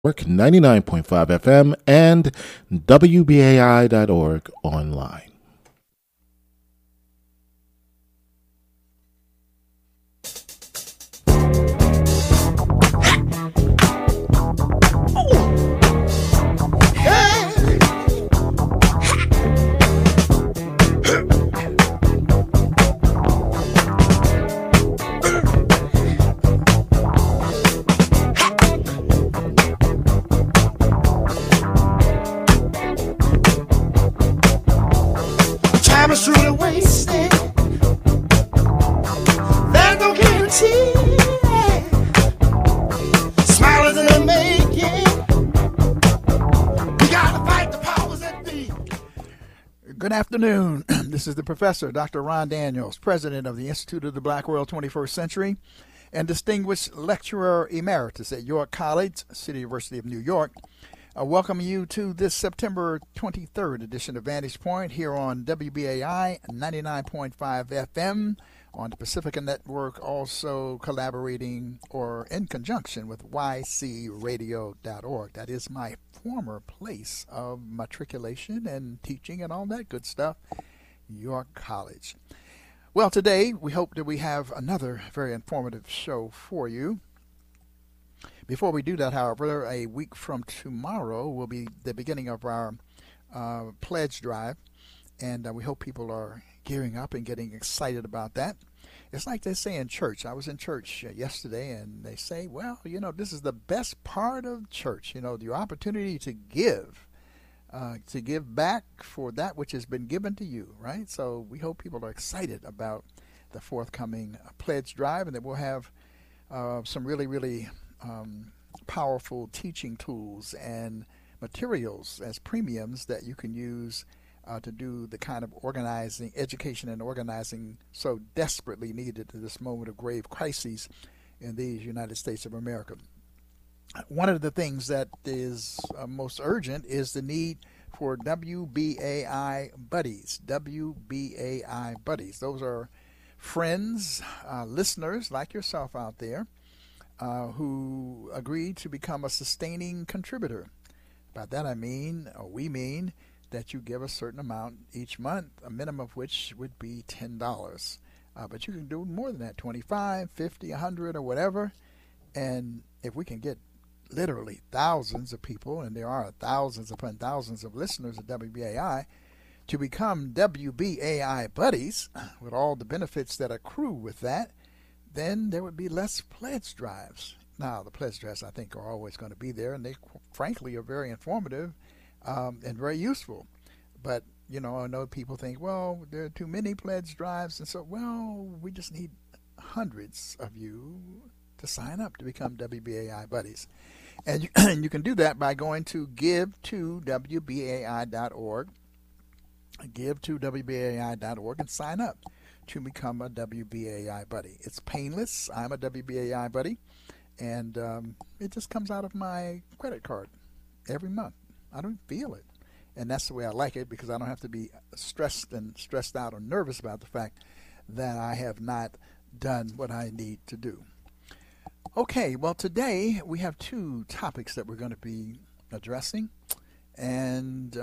99.5 FM and WBAI.org online. Good afternoon. This is the professor, Dr. Ron Daniels, president of the Institute of the Black World 21st Century and distinguished lecturer emeritus at York College, City University of New York. I welcome you to this September 23rd edition of Vantage Point here on WBAI 99.5 FM on the Pacifica Network, also collaborating or in conjunction with ycradio.org. That is my former place of matriculation and teaching and all that good stuff, York College. Well, today we hope that we have another very informative show for you. Before we do that, however, a week from tomorrow will be the beginning of our pledge drive, and we hope people are gearing up and getting excited about that. It's like they say in church. I was in church yesterday, and they say, well, this is the best part of church, your opportunity to give back for that which has been given to you, right? So we hope people are excited about the forthcoming pledge drive, and that we'll have some really, really powerful teaching tools and materials as premiums that you can use to do the kind of organizing, education and organizing so desperately needed at this moment of grave crises in these United States of America. One of the things that is most urgent is the need for WBAI buddies. WBAI buddies. Those are friends, listeners like yourself out there who agreed to become a sustaining contributor. By that we mean that you give a certain amount each month, a minimum of which would be $10. But you can do more than that, 25, 50, 100, or whatever. And if we can get literally thousands of people, and there are thousands upon thousands of listeners at WBAI, to become WBAI buddies with all the benefits that accrue with that, then there would be less pledge drives. Now, the pledge drives, I think, are always going to be there, and they, frankly, are very informative and very useful. But, I know people think, well, there are too many pledge drives, and so, well, we just need hundreds of you to sign up to become WBAI buddies. And you can do that by going to give2wbai.org, give2wbai.org, and sign up to become a WBAI buddy. It's painless. I'm a WBAI buddy, and it just comes out of my credit card every month. I don't feel it. And that's the way I like it, because I don't have to be stressed out or nervous about the fact that I have not done what I need to do. Okay, well, today we have two topics that we're going to be addressing. And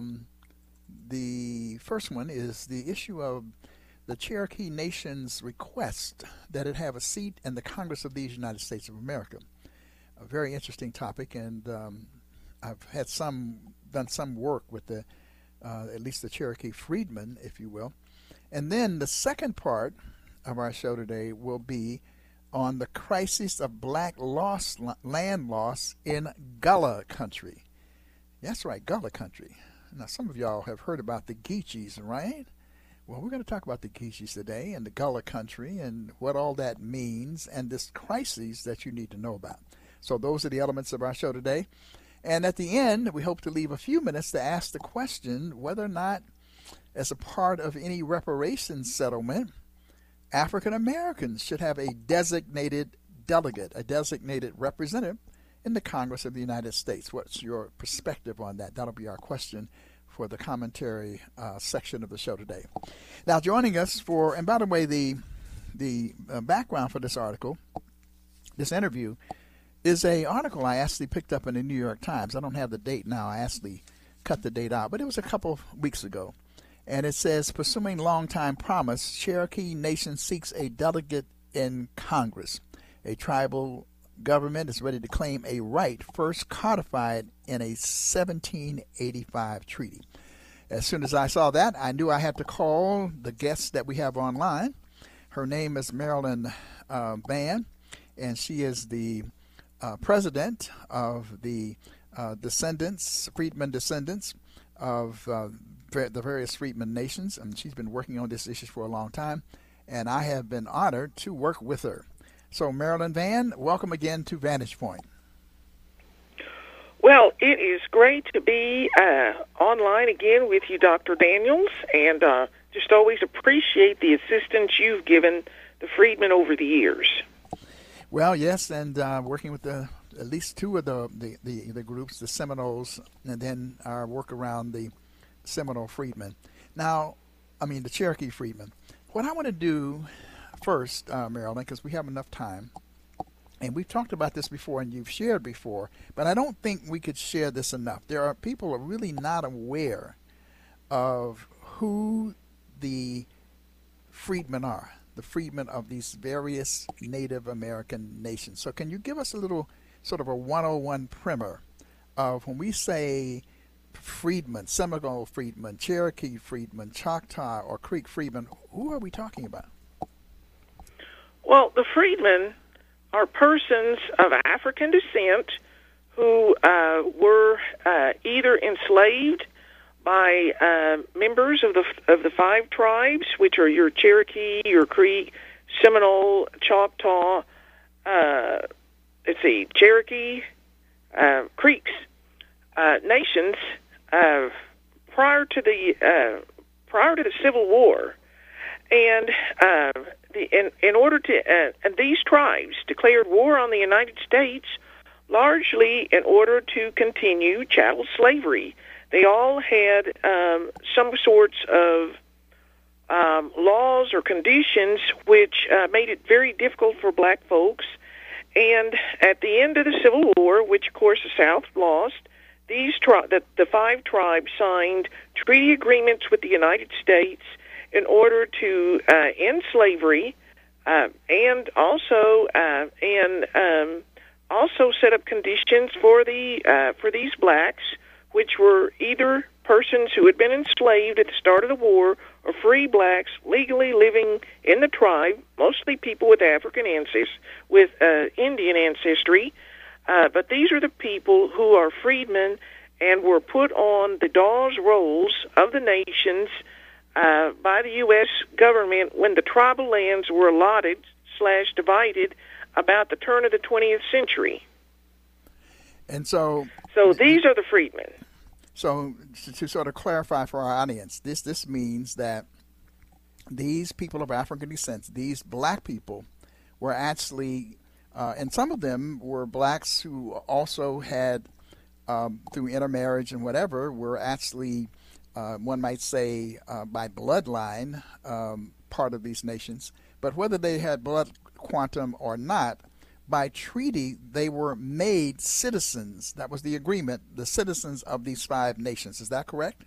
the first one is the issue of the Cherokee Nation's request that it have a seat in the Congress of these United States of America. A very interesting topic, and I've had done some work with the at least the Cherokee freedmen, if you will. And then the second part of our show today will be on the crisis of black land loss in Gullah country. That's right, Gullah country. Now, some of y'all have heard about the Geechees, right? Well, we're going to talk about the Geechees today and the Gullah country and what all that means and this crisis that you need to know about. So those are the elements of our show today. And at the end, we hope to leave a few minutes to ask the question whether or not, as a part of any reparations settlement, African Americans should have a designated delegate, a designated representative in the Congress of the United States. What's your perspective on that? That'll be our question for the commentary section of the show today. Now, joining us and by the way, the background for this article, this interview, is a article I actually picked up in the New York Times. I don't have the date now. I actually cut the date out, but it was a couple of weeks ago. And it says, pursuing longtime promise, Cherokee Nation seeks a delegate in Congress. A tribal government is ready to claim a right first codified in a 1785 treaty. As soon as I saw that, I knew I had to call the guest that we have online. Her name is Marilyn Vann, and she is the president of the Freedmen Descendants of the various Freedmen nations, and she's been working on this issue for a long time, and I have been honored to work with her. So, Marilyn Vann, welcome again to Vantage Point. Well, it is great to be online again with you, Dr. Daniels, and just always appreciate the assistance you've given the Freedmen over the years. Well, yes, and working with at least two of the groups, the Seminoles, and then our work around the Seminole Freedmen. Now, the Cherokee Freedmen. What I want to do first, Marilyn, because we have enough time, and we've talked about this before and you've shared before, but I don't think we could share this enough. There are people who are really not aware of who the freedmen are, the freedmen of these various Native American nations. So can you give us a little sort of a 101 primer of when we say freedmen, Seminole freedmen, Cherokee freedmen, Choctaw or Creek freedmen, who are we talking about? Well, the freedmen are persons of African descent who were either enslaved by members of the five tribes, which are your Cherokee, your Creek, Seminole, Choctaw, Cherokee, Creeks nations prior to the Civil War, and in order to and these tribes declared war on the United States largely in order to continue chattel slavery. They all had some sorts of laws or conditions which made it very difficult for black folks. And at the end of the Civil War, which of course the South lost, the five tribes signed treaty agreements with the United States in order to end slavery, and also set up conditions for these blacks, which were either persons who had been enslaved at the start of the war or free blacks legally living in the tribe, mostly people with African ancestry, with Indian ancestry. But these are the people who are freedmen and were put on the Dawes rolls of the nations by the U.S. government when the tribal lands were allotted/divided about the turn of the 20th century. And so these are the freedmen. So to sort of clarify for our audience, this means that these people of African descent, these black people, were actually, and some of them were blacks who also had, through intermarriage and whatever, were actually, one might say, by bloodline, part of these nations. But whether they had blood quantum or not, by treaty, they were made citizens. That was the agreement, the citizens of these five nations. Is that correct?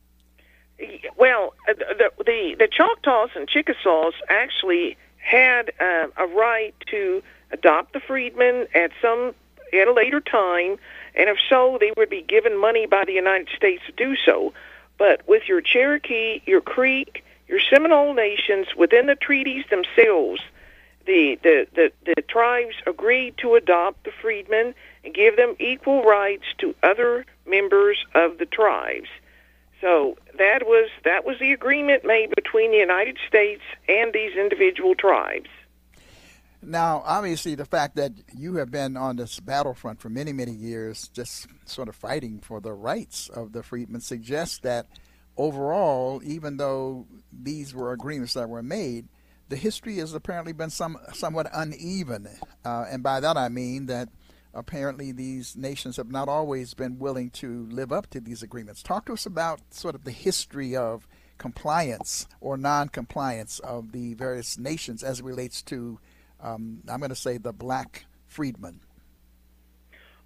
Well, the Choctaws and Chickasaws actually had a right to adopt the freedmen at a later time, and if so, they would be given money by the United States to do so. But with your Cherokee, your Creek, your Seminole nations, within the treaties themselves, the tribes agreed to adopt the freedmen and give them equal rights to other members of the tribes. So that was the agreement made between the United States and these individual tribes. Now, obviously, the fact that you have been on this battlefront for many, many years, just sort of fighting for the rights of the freedmen, suggests that overall, even though these were agreements that were made, the history has apparently been somewhat uneven. And by that I mean that apparently these nations have not always been willing to live up to these agreements. Talk to us about sort of the history of compliance or non-compliance of the various nations as it relates to, I'm going to say, the black freedmen.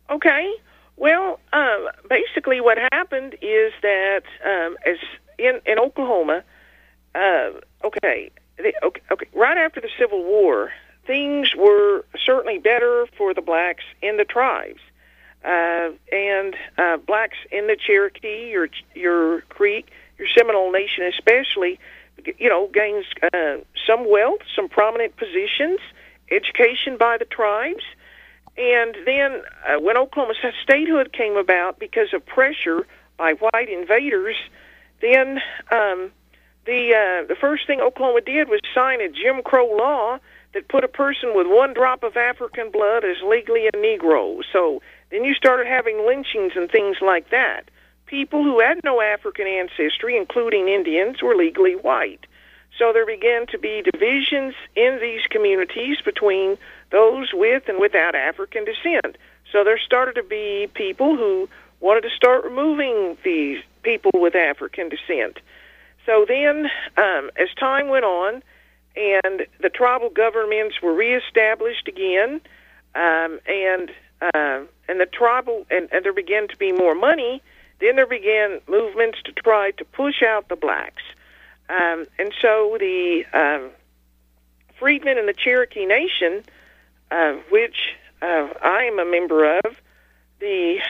Okay. Well, basically what happened is that as in Oklahoma, right after the Civil War, things were certainly better for the blacks in the tribes. And blacks in the Cherokee, your Creek, your Seminole Nation especially, gains some wealth, some prominent positions, education by the tribes. And then when Oklahoma statehood came about because of pressure by white invaders, then the first thing Oklahoma did was sign a Jim Crow law that put a person with one drop of African blood as legally a Negro. So then you started having lynchings and things like that. People who had no African ancestry, including Indians, were legally white. So there began to be divisions in these communities between those with and without African descent. So there started to be people who wanted to start removing these people with African descent. So then, as time went on, and the tribal governments were reestablished again, and the tribal and there began to be more money, then there began movements to try to push out the blacks. And so the freedmen in the Cherokee Nation, which I am a member of, the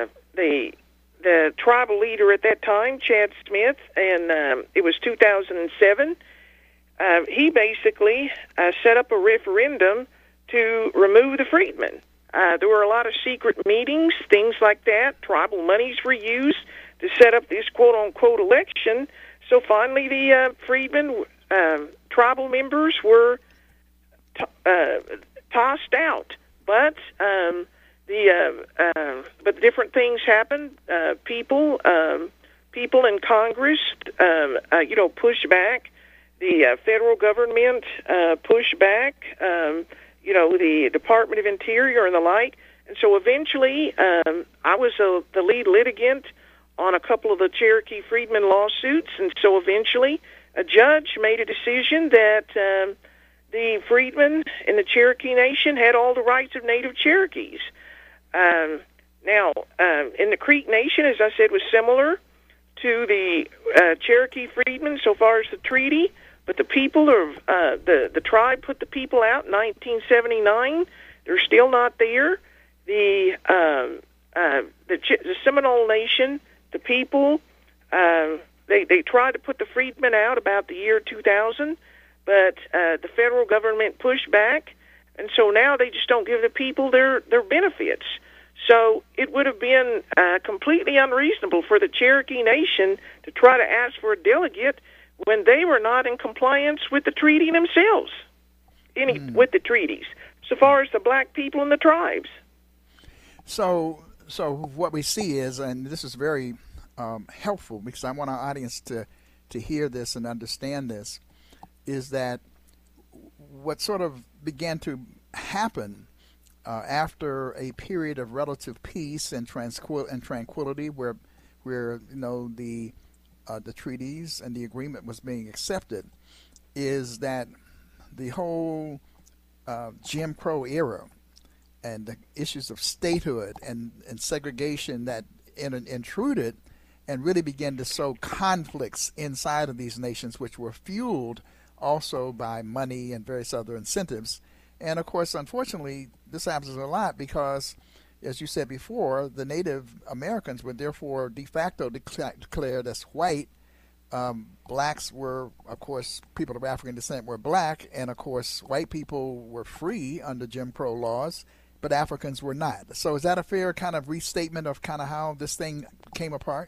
tribal leader at that time, Chad Smith, and it was 2007, he basically set up a referendum to remove the freedmen. There were a lot of secret meetings, things like that. Tribal monies were used to set up this quote-unquote election. So finally the freedmen, tribal members were tossed out. But different things happened. People in Congress, pushed back. The federal government pushed back. The Department of Interior and the like. And so eventually, I was the lead litigant on a couple of the Cherokee Freedmen lawsuits. And so eventually, a judge made a decision that the freedmen in the Cherokee Nation had all the rights of Native Cherokees. Now, in the Creek Nation, as I said, was similar to the Cherokee freedmen so far as the treaty. But the people of the tribe put the people out in 1979. They're still not there. The Seminole Nation, the people, they tried to put the freedmen out about the year 2000, but the federal government pushed back, and so now they just don't give the people their benefits. So it would have been completely unreasonable for the Cherokee Nation to try to ask for a delegate when they were not in compliance with the treaty themselves, with the treaties, so far as the black people and the tribes. So what we see is, and this is very helpful because I want our audience to hear this and understand this, is that what sort of began to happen after a period of relative peace and tranquility, where the treaties and the agreement was being accepted, is that the whole Jim Crow era and the issues of statehood and segregation that intruded and really began to sow conflicts inside of these nations, which were fueled also by money and various other incentives. And of course, unfortunately, this happens a lot because, as you said before, the Native Americans were therefore de facto declared as white. Blacks were, of course, people of African descent were black, and of course, white people were free under Jim Crow laws, but Africans were not. So is that a fair kind of restatement of kind of how this thing came apart?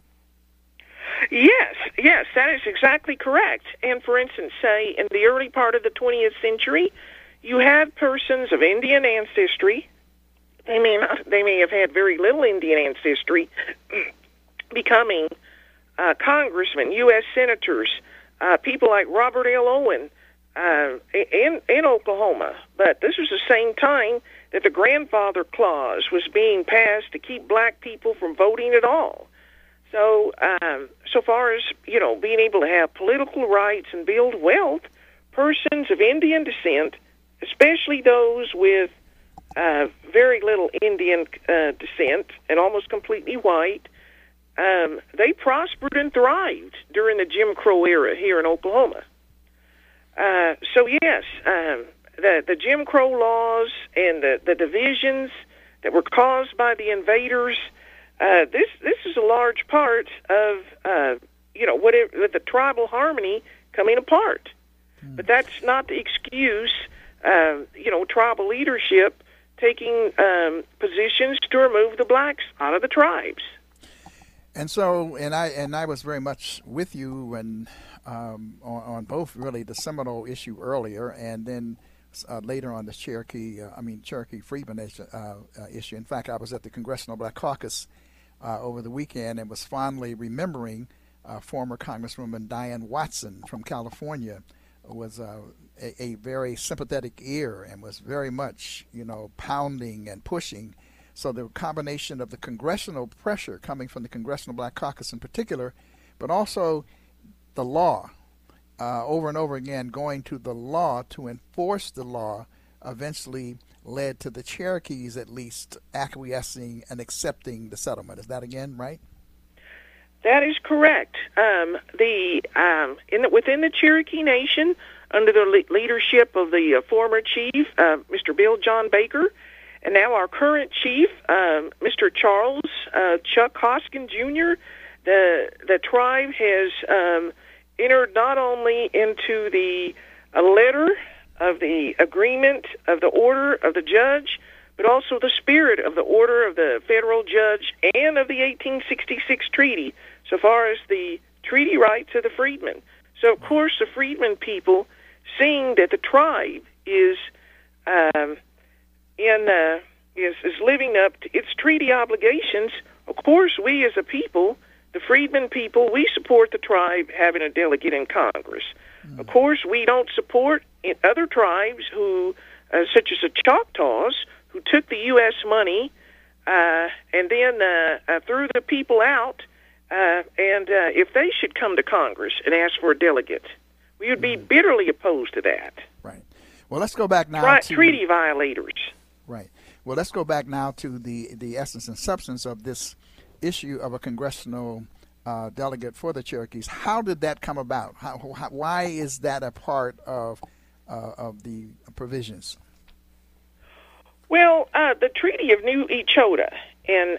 Yes, that is exactly correct. And for instance, say in the early part of the 20th century, you had persons of Indian ancestry. They may have had very little Indian ancestry, becoming congressmen, U.S. senators, people like Robert L. Owen in Oklahoma. But this was the same time that the grandfather clause was being passed to keep black people from voting at all. So, so far as, being able to have political rights and build wealth, persons of Indian descent, especially those with very little Indian descent and almost completely white. They prospered and thrived during the Jim Crow era here in Oklahoma. So yes, the Jim Crow laws and the divisions that were caused by the invaders, this is a large part of whatever the tribal harmony coming apart. But that's not the excuse. Tribal leadership taking positions to remove the blacks out of the tribes. And so, and I was very much with you when on both really the Seminole issue earlier, and then later on the Cherokee Freedmen issue. In fact, I was at the Congressional Black Caucus over the weekend and was fondly remembering former Congresswoman Diane Watson from California was a very sympathetic ear and was very much, pounding and pushing. So the combination of the congressional pressure coming from the Congressional Black Caucus in particular, but also the law, over and over again, going to the law to enforce the law, eventually led to the Cherokees at least acquiescing and accepting the settlement. Is that again right? That is correct. Within the Cherokee Nation, under the leadership of the former chief, Mr. Bill John Baker, and now our current chief, Mr. Charles Chuck Hoskin Jr., the tribe has entered not only into the letter of the agreement of the order of the judge, but also the spirit of the order of the federal judge and of the 1866 treaty, so far as the treaty rights of the freedmen. So, of course, the freedmen people, seeing that the tribe is living up to its treaty obligations, of course, we as a people, the freedmen people, we support the tribe having a delegate in Congress. Of course, we don't support other tribes who, such as the Choctaws, who took the U.S. money and then threw the people out. And if they should come to Congress and ask for a delegate, we would be bitterly opposed to that. Right. Well, let's go back now to treaty violators. Right. Well, let's go back now to the essence and substance of this issue of a congressional delegate for the Cherokees. How did that come about? Why is that a part of the provisions? Well, the Treaty of New Echota in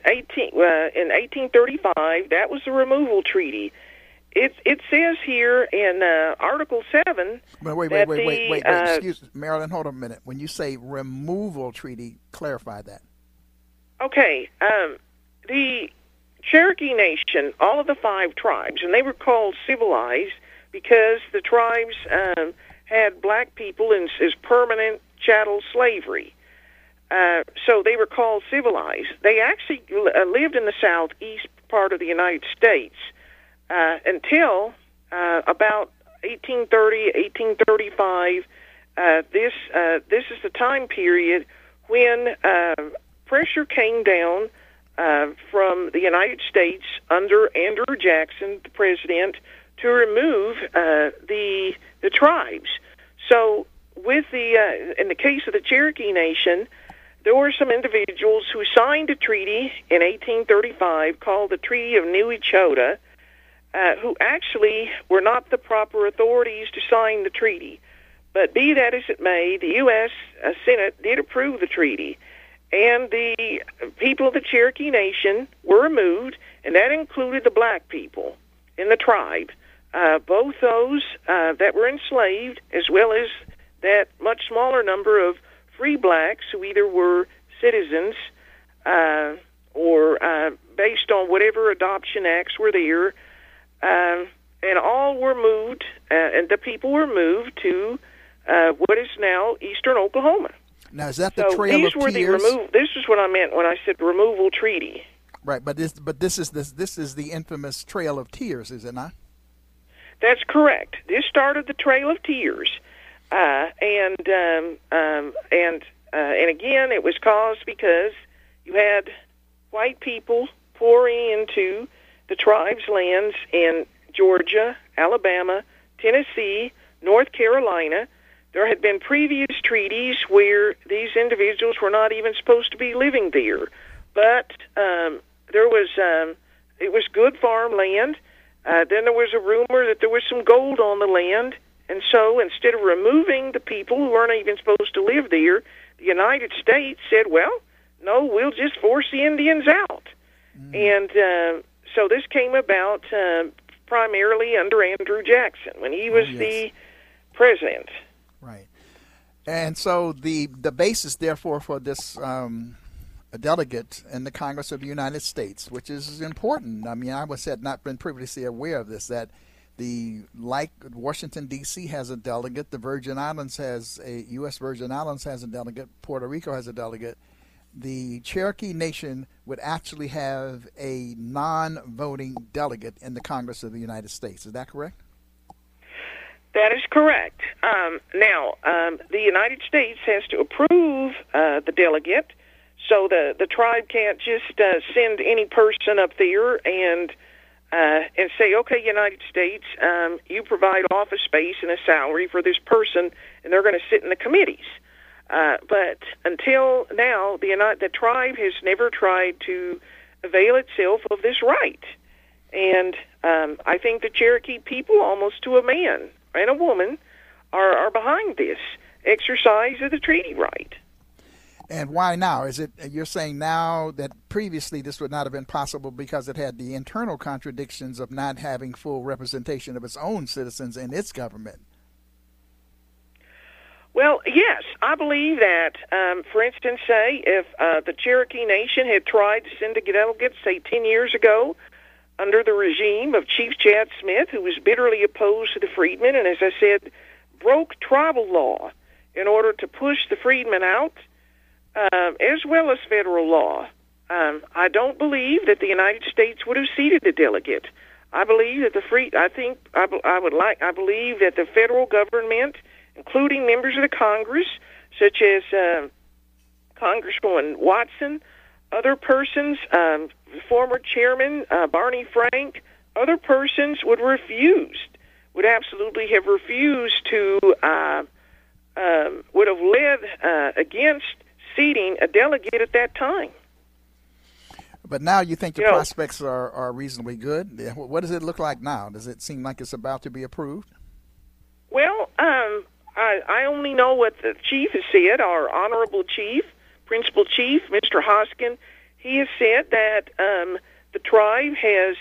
1835, that was the removal treaty. It says here in Article 7. But wait. Excuse me, Marilyn, hold on a minute. When you say removal treaty, clarify that. Okay. The Cherokee Nation, all of the 5 tribes, and they were called civilized because the tribes had black people as permanent chattel slavery. So they were called civilized. They actually lived in the southeast part of the United States until about 1830, 1835. This is the time period when pressure came down from the United States under Andrew Jackson, the president, to remove the tribes. So with in the case of the Cherokee Nation, there were some individuals who signed a treaty in 1835 called the Treaty of New Echota, who actually were not the proper authorities to sign the treaty. But be that as it may, the U.S. Senate did approve the treaty, and the people of the Cherokee Nation were removed, and that included the black people in the tribe, both those that were enslaved as well as that much smaller number of free blacks who either were citizens or based on whatever adoption acts were there, and all were moved, and the people were moved to what is now eastern Oklahoma. Now, is that the Trail of Tears? This is what I meant when I said removal treaty. Right, but this is the infamous Trail of Tears, is it not? That's correct. This started the Trail of Tears. And again, it was caused because you had white people pouring into the tribes' lands in Georgia, Alabama, Tennessee, North Carolina, there had been previous treaties where these individuals were not even supposed to be living there. But there was it was good farmland. Then there was a rumor that there was some gold on the land. And so instead of removing the people who weren't even supposed to live there, the United States said, well, no, we'll just force the Indians out. And so this came about primarily under Andrew Jackson when he was the president. Right. And so the basis, therefore, for this delegate in the Congress of the United States, which is important. I mean, I had not been previously aware of this, that like Washington, D.C. has a delegate, the Virgin Islands has U.S. Virgin Islands has a delegate, Puerto Rico has a delegate. The Cherokee Nation would actually have a non-voting delegate in the Congress of the United States. Is that correct? That is correct. Now, the United States has to approve the delegate, so the tribe can't just send any person up there and say, okay, United States, you provide office space and a salary for this person, and they're going to sit in the committees. But until now, the tribe has never tried to avail itself of this right. And I think the Cherokee people, almost to a man and a woman, are behind this exercise of the treaty right. And why now? Is it you're saying now that previously this would not have been possible because it had the internal contradictions of not having full representation of its own citizens in its government? Well, yes, I believe that, for instance, say, if the Cherokee Nation had tried to send a delegate, say, 10 years ago, under the regime of Chief Chad Smith, who was bitterly opposed to the freedmen, and as I said, broke tribal law in order to push the freedmen out, as well as federal law, I don't believe that the United States would have seated a delegate. I believe that I believe that the federal government, including members of the Congress, such as Congresswoman Watson, other persons, former chairman Barney Frank, other persons would absolutely have refused to, would have led against seating a delegate at that time. But now you think the prospects are reasonably good. What does it look like now? Does it seem like it's about to be approved? Well, I only know what the chief has said, our honorable chief, principal chief, Mr. Hoskin. He has said that the tribe has,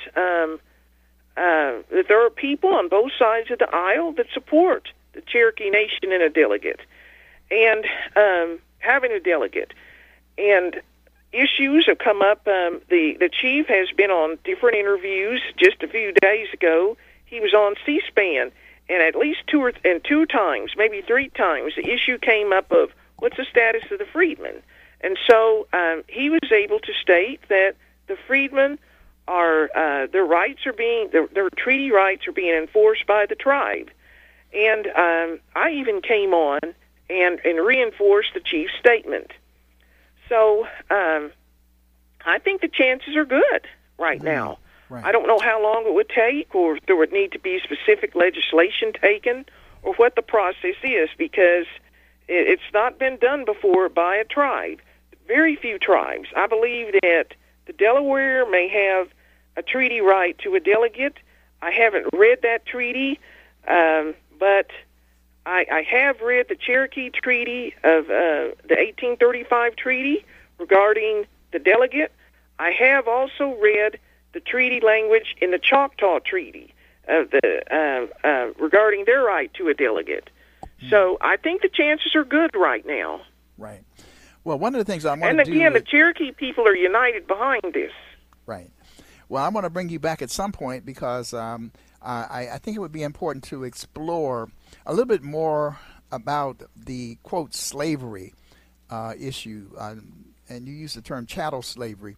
that there are people on both sides of the aisle that support the Cherokee Nation in a delegate, and having a delegate. And issues have come up. The chief has been on different interviews. Just a few days ago, he was on C-SPAN, and at least two times, maybe three times, the issue came up of what's the status of the freedmen. And so he was able to state that the freedmen are their rights are being their treaty rights are being enforced by the tribe. And I even came on and reinforced the chief's statement. So I think the chances are good right now. Right. I don't know how long it would take, or if there would need to be specific legislation taken, or what the process is, because it's not been done before by a tribe. Very few tribes. I believe that the Delaware may have a treaty right to a delegate. I haven't read that treaty, but I have read the Cherokee Treaty of the 1835 Treaty regarding the delegate. I have also read the treaty language in the Choctaw Treaty of regarding their right to a delegate. So I think the chances are good right now. Right. Well, one of the things I want to do... And again, the Cherokee people are united behind this. Right. Well, I want to bring you back at some point because I think it would be important to explore a little bit more about the, quote, slavery issue. And you use the term chattel slavery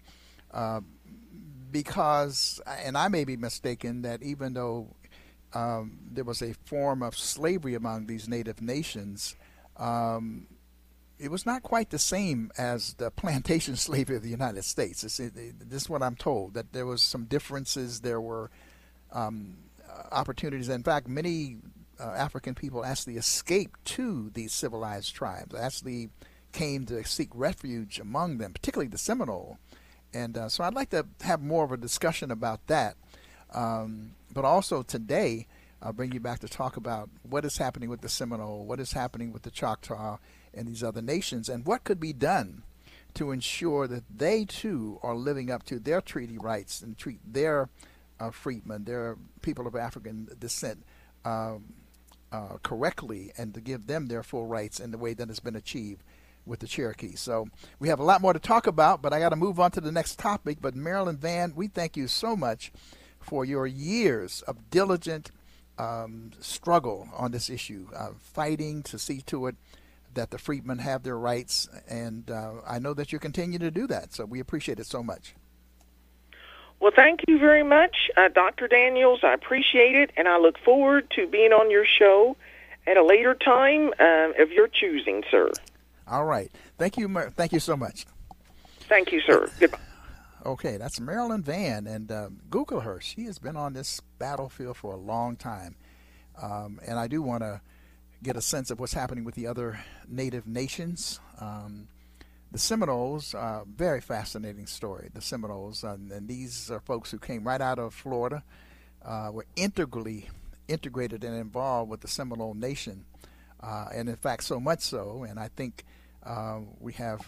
because, and I may be mistaken, that even though there was a form of slavery among these native nations, it was not quite the same as the plantation slavery of the United States. This is what I'm told, that there was some differences. There were opportunities. In fact, many African people actually escaped to these civilized tribes, actually came to seek refuge among them, particularly the Seminole. And so I'd like to have more of a discussion about that. But also today, I'll bring you back to talk about what is happening with the Seminole, what is happening with the Choctaw and these other nations, and what could be done to ensure that they too are living up to their treaty rights and treat their freedmen, their people of African descent, correctly, and to give them their full rights in the way that has been achieved with the Cherokee. So we have a lot more to talk about, but I got to move on to the next topic. But Marilyn Vann, we thank you so much for your years of diligent struggle on this issue, fighting to see to it that the freedmen have their rights, and I know that you continue to do that, so we appreciate it so much. Well, thank you very much, Dr. Daniels. I appreciate it, and I look forward to being on your show at a later time of your choosing, sir. All right. Thank you so much. Thank you, sir. Goodbye. Okay, that's Marilyn Vann, and Google her. She has been on this battlefield for a long time, and I do want to get a sense of what's happening with the other native nations. The Seminoles, very fascinating story. The Seminoles, and these are folks who came right out of Florida, were integrated and involved with the Seminole Nation, and in fact, so much so, and I think we have,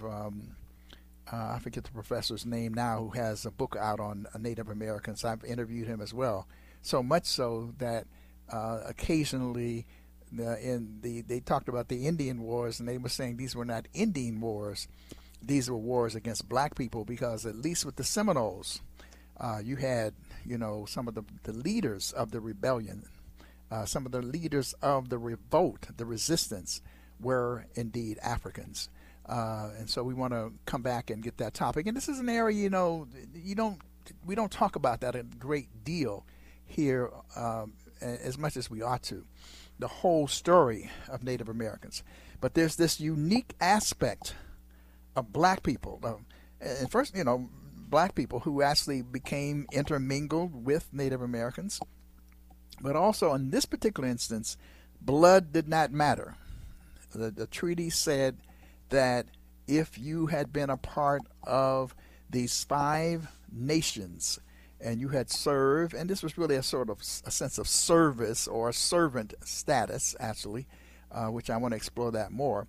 I forget the professor's name now, who has a book out on Native Americans. I've interviewed him as well. So much so that occasionally they talked about the Indian Wars, and they were saying these were not Indian wars. These were wars against black people, because at least with the Seminoles, you had, some of the leaders of the rebellion, some of the leaders of the revolt, the resistance, were indeed Africans. And so we want to come back and get that topic. And this is an area, we don't talk about that a great deal here as much as we ought to, the whole story of Native Americans. But there's this unique aspect of black people. And first, black people who actually became intermingled with Native Americans. But also in this particular instance, blood did not matter. The treaty said that if you had been a part of these 5 nations and you had served, and this was really a sort of a sense of service or servant status, actually, which I want to explore that more,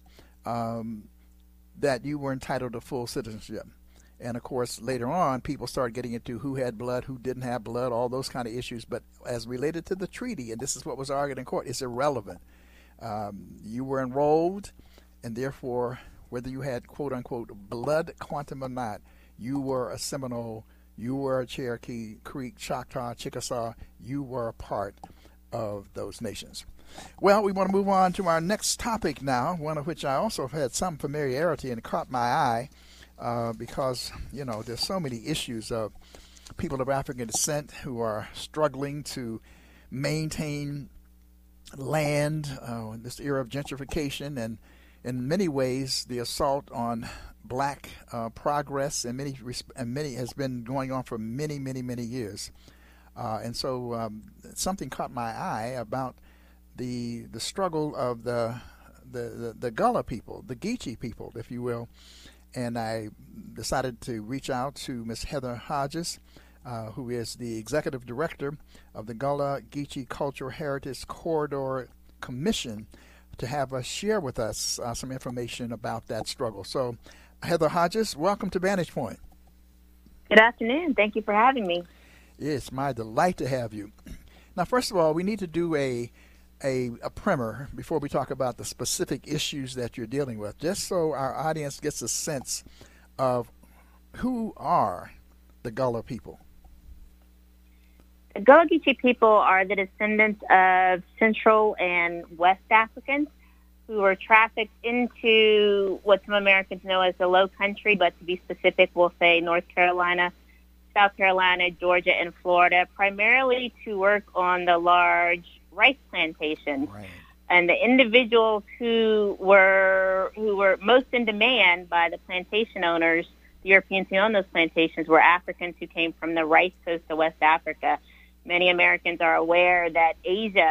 that you were entitled to full citizenship. And of course, later on, people started getting into who had blood, who didn't have blood, all those kind of issues. But as related to the treaty, and this is what was argued in court, it's irrelevant. You were enrolled, and therefore, whether you had, quote unquote, blood quantum or not, you were a Seminole, you were a Cherokee, Creek, Choctaw, Chickasaw, you were a part of those nations. Well, we want to move on to our next topic now, one of which I also have had some familiarity and caught my eye, because, there's so many issues of people of African descent who are struggling to maintain land in this era of gentrification, and in many ways the assault on black progress and many has been going on for many years, and so something caught my eye about the struggle of the Gullah people, the Geechee people, if you will. And I decided to reach out to Ms. Heather Hodges, who is the executive director of the Gullah Geechee Cultural Heritage Corridor Commission, to have us share with us some information about that struggle. So, Heather Hodges, welcome to Vantage Point. Good afternoon. Thank you for having me. It's my delight to have you. Now, first of all, we need to do a primer before we talk about the specific issues that you're dealing with, just so our audience gets a sense of who are the Gullah people. The Gullah Geechee people are the descendants of Central and West Africans who were trafficked into what some Americans know as the Low Country, but to be specific, we'll say North Carolina, South Carolina, Georgia, and Florida, primarily to work on the large rice plantations. Right. And the individuals who were most in demand by the plantation owners, the Europeans who owned those plantations, were Africans who came from the rice coast of West Africa. Many Americans are aware that Asia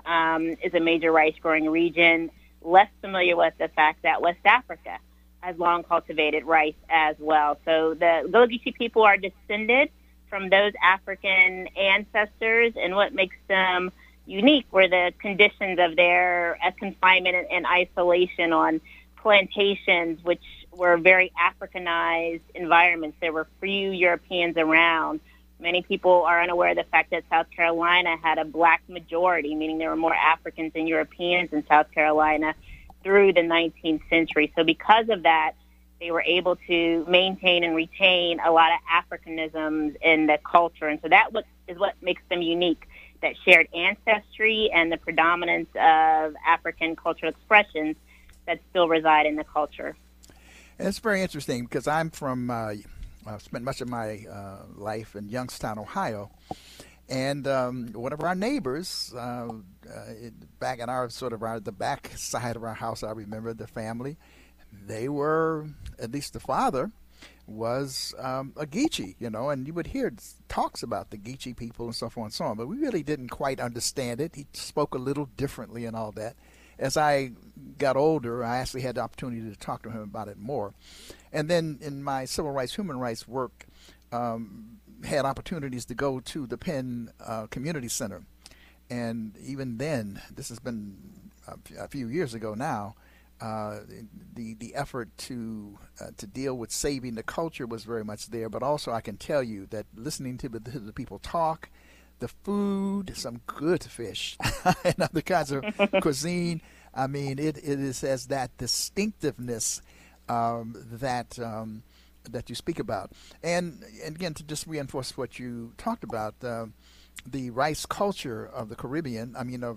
is a major rice-growing region. Less familiar with the fact that West Africa has long cultivated rice as well. So the Gullah Geechee people are descended from those African ancestors, and what makes them unique were the conditions of their confinement and isolation on plantations, which were very Africanized environments. There were few Europeans around. Many people are unaware of the fact that South Carolina had a black majority, meaning there were more Africans than Europeans in South Carolina through the 19th century. So because of that, they were able to maintain and retain a lot of Africanisms in the culture. And so that is what makes them unique, that shared ancestry and the predominance of African cultural expressions that still reside in the culture. And it's very interesting because I'm from, I've spent much of my life in Youngstown, Ohio. And one of our neighbors, back in the back side of our house, I remember the family, they were, at least the father, was a Geechee, and you would hear talks about the Geechee people and so forth and so on, but we really didn't quite understand it. He spoke a little differently and all that. As I got older, I actually had the opportunity to talk to him about it more. And then in my civil rights, human rights work, had opportunities to go to the Penn Community Center. And even then, this has been a few years ago now, the effort to deal with saving the culture was very much there. But also I can tell you that listening to the people talk, the food, some good fish, and other kinds of cuisine, I mean, it has that distinctiveness that you speak about. And again, to just reinforce what you talked about, the rice culture of the Caribbean, that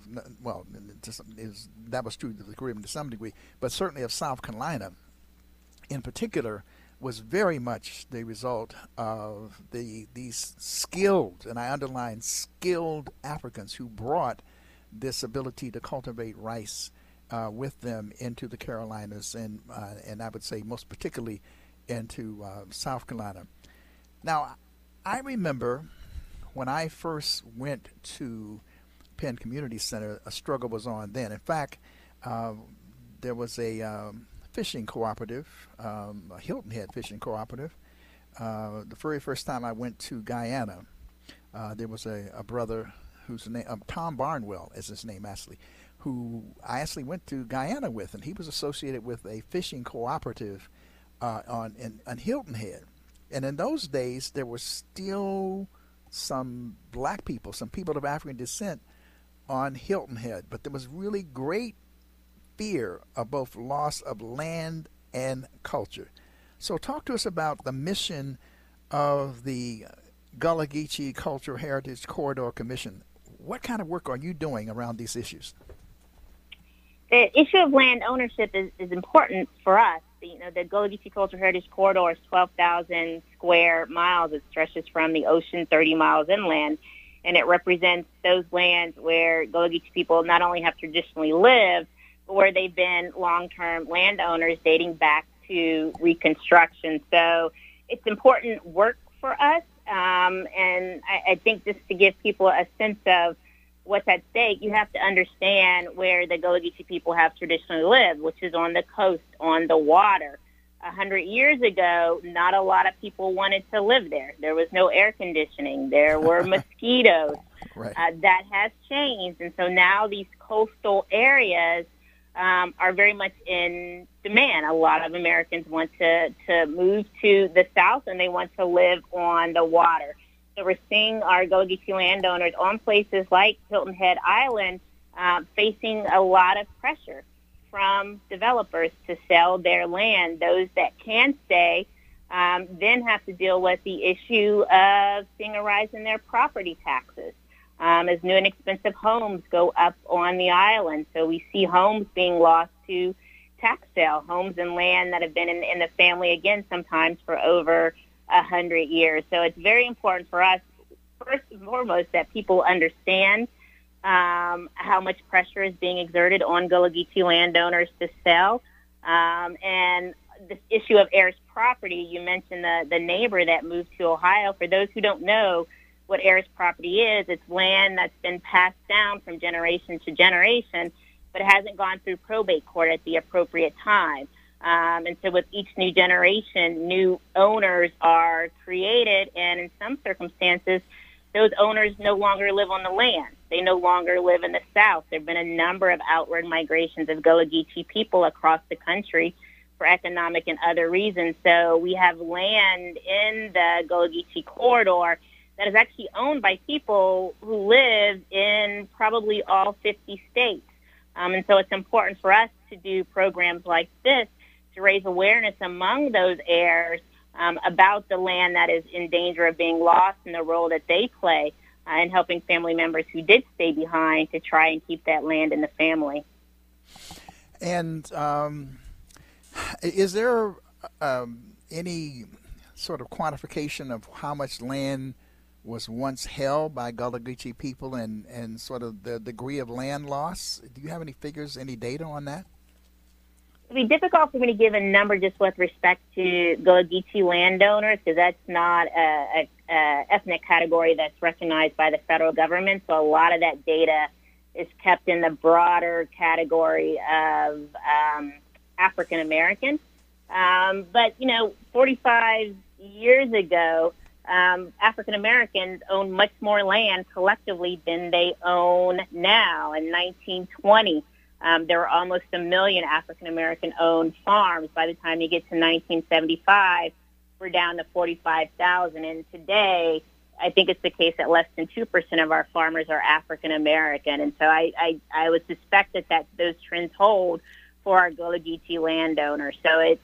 was true of the Caribbean to some degree, but certainly of South Carolina in particular, was very much the result of these skilled, and I underline skilled, Africans who brought this ability to cultivate rice with them into the Carolinas, and I would say most particularly into South Carolina. Now, I remember when I first went to Penn Community Center, a struggle was on then. In fact, there was a fishing cooperative, a Hilton Head fishing cooperative. The very first time I went to Guyana, there was a brother whose name, Tom Barnwell is his name actually, who I actually went to Guyana with, and he was associated with a fishing cooperative on Hilton Head. And in those days, there were still some black people, some people of African descent on Hilton Head, but there was really great fear of both loss of land and culture. So talk to us about the mission of the Gullah Geechee Cultural Heritage Corridor Commission. What kind of work are you doing around these issues? The issue of land ownership is important for us. The Gullah Geechee Cultural Heritage Corridor is 12,000 square miles. It stretches from the ocean 30 miles inland, and it represents those lands where Gullah Geechee people not only have traditionally lived, but where they've been long-term landowners dating back to Reconstruction. So it's important work for us, and I think just to give people a sense of what's at stake, you have to understand where the Gullah Geechee people have traditionally lived, which is on the coast, on the water. 100 years ago, not a lot of people wanted to live there. There was no air conditioning. There were mosquitoes. Right. That has changed, and so now these coastal areas are very much in demand. A lot of Americans want to move to the south, and they want to live on the water. So we're seeing our Gullah Geechee landowners on places like Hilton Head Island facing a lot of pressure from developers to sell their land. Those that can stay then have to deal with the issue of seeing a rise in their property taxes as new and expensive homes go up on the island. So we see homes being lost to tax sale, homes and land that have been in the family, again, sometimes for over 100 years. So it's very important for us, first and foremost, that people understand how much pressure is being exerted on Gullah Geechee landowners to sell. And this issue of heirs property, you mentioned the neighbor that moved to Ohio. For those who don't know, what heirs property is. It's land that's been passed down from generation to generation, but it hasn't gone through probate court at the appropriate time. And so with each new generation, new owners are created, and in some circumstances, those owners no longer live on the land. They no longer live in the South. There have been a number of outward migrations of Gullah Geechee people across the country for economic and other reasons. So we have land in the Gullah Geechee corridor that is actually owned by people who live in probably all 50 states. And so it's important for us to do programs like this to raise awareness among those heirs about the land that is in danger of being lost and the role that they play in helping family members who did stay behind to try and keep that land in the family. And is there any sort of quantification of how much land was once held by Gullah Geechee people and sort of the degree of land loss? Do you have any figures, any data on that? It would be difficult for me to give a number just with respect to Gullah Geechee landowners, because that's not a ethnic category that's recognized by the federal government. So a lot of that data is kept in the broader category of African American. But, 45 years ago, African Americans owned much more land collectively than they own now. In 1920, there were almost 1 million African American owned farms. By the time you get to 1975, we're down to 45,000. And today, I think it's the case that less than 2% of our farmers are African American. And so I would suspect that those trends hold for our Gullah Geechee landowners. So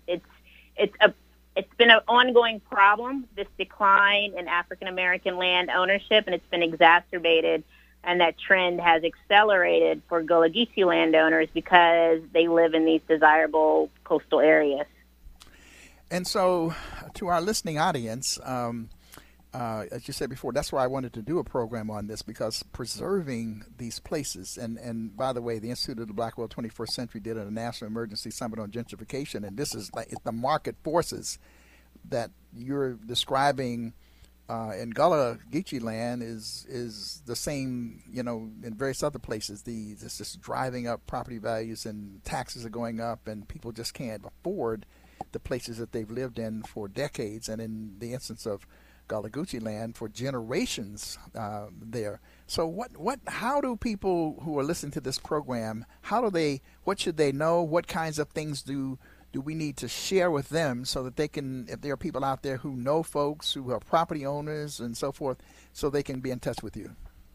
it's been an ongoing problem, this decline in African American land ownership, and it's been exacerbated. And that trend has accelerated for Gullah Geechee landowners because they live in these desirable coastal areas. And so, to our listening audience, as you said before, that's why I wanted to do a program on this, because preserving these places, and by the way, the Institute of the Black World 21st Century did a National Emergency Summit on Gentrification, and this is like the market forces that you're describing in Gullah Geechee land is the same, in various other places. It's just driving up property values, and taxes are going up, and people just can't afford the places that they've lived in for decades, and in the instance of Gullah Geechee land, for generations there. So how do people who are listening to this program, what should they know? What kinds of things do we need to share with them so that they can, if there are people out there who know folks who are property owners and so forth, so they can be in touch with you?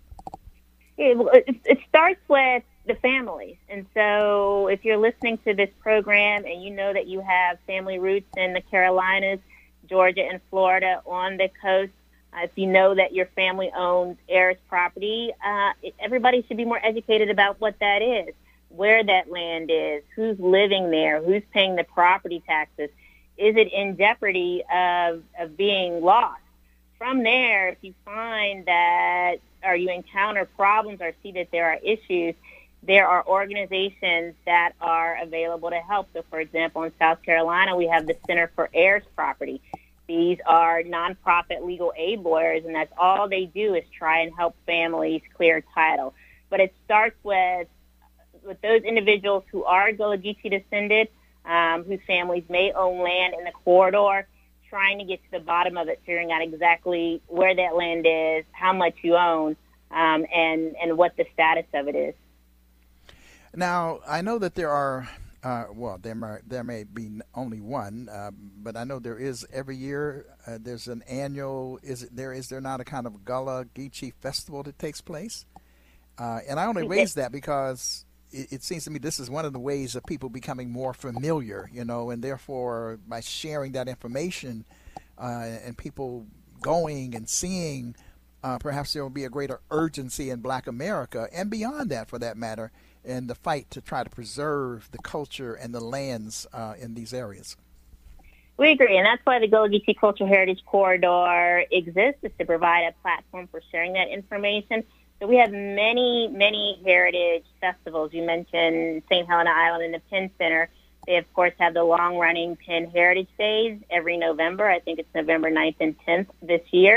It starts with the families. And so if you're listening to this program and you know that you have family roots in the Carolinas, Georgia, and Florida on the coast, if you know that your family owns heirs property, everybody should be more educated about what that is, where that land is, who's living there, who's paying the property taxes. Is it in jeopardy of being lost? From there, if you find that or you encounter problems or see that there are issues, there are organizations that are available to help. So, for example, in South Carolina, we have the Center for Heirs Property. These are nonprofit legal aid lawyers, and that's all they do is try and help families clear title. But it starts with those individuals who are Gullah Geechee descended, whose families may own land in the corridor, trying to get to the bottom of it, figuring out exactly where that land is, how much you own, and what the status of it is. Now, I know that there are, there may be only one, but I know there is every year. There's an annual. Is there not a kind of Gullah Geechee festival that takes place? And I only raise that because it seems to me this is one of the ways of people becoming more familiar, and therefore by sharing that information and people going and seeing, perhaps there will be a greater urgency in Black America and beyond that, for that matter, in the fight to try to preserve the culture and the lands in these areas. We agree, and that's why the Gullah Geechee Cultural Heritage Corridor exists, is to provide a platform for sharing that information. So we have many, many heritage festivals. You mentioned St. Helena Island and the Penn Center. They, of course, have the long-running Penn Heritage Days every November. I think it's November 9th and 10th this year.